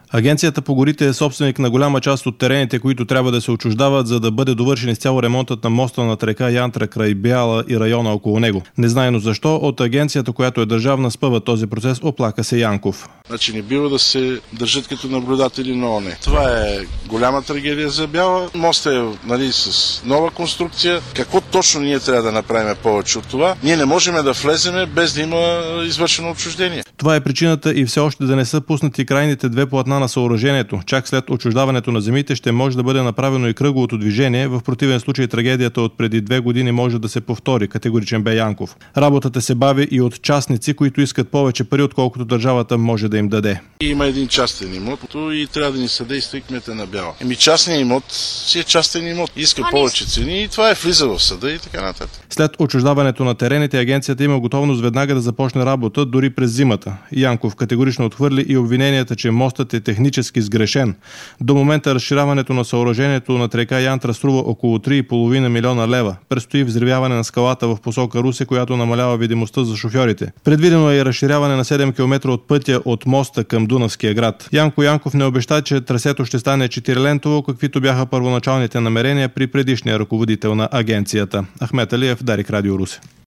Агенцията по горите е собственик на голяма част от терените, които трябва да се отчуждават, за да бъде довършен изцяло ремонтът на моста над река Янтра край Бяла и района около него. Незнайно защо от агенцията, която е държавна, спъва този процес, оплака се Янков. Значи не бива да се държат като наблюдатели на ООН. Това е голяма трагедия за Бяла. Мостът е с нова конструкция. Какво точно ние трябва да направим повече от това? Ние не можем да влеземе без да има извършено отчуждение. Това е причината и все още да не са пуснати крайните две платна на съоръжението. Чак след отчуждаването на земите ще може да бъде направено и кръговото движение. В противен случай трагедията от преди 2 години може да се повтори, категоричен бе Янков. Работата се бави и от частници, които искат повече пари, отколкото държавата може да им даде. Има един частен имот и трябва да ни съдейства и кмета на Бяла. Частният имот си е частен имот. Иска повече цени и това влиза в съда и така нататък. След отчуждаването на терените, агенцията има готовност веднага да започне работа, дори през зимата. Янков категорично отхвърли и обвиненията, че мостът е технически сгрешен. До момента разширяването на съоръжението над река Янтра струва около 3,5 милиона лева. Предстои взривяване на скалата в посока Русе, която намалява видимостта за шофьорите. Предвидено е и разширяване на 7 км от пътя от моста към Дунавския град. Янко Янков не обеща, че трасето ще стане 4-лентово, каквито бяха първоначалните намерения при предишния ръководител на агенцията. Ахмет Алиев, Дарик Радио Русе.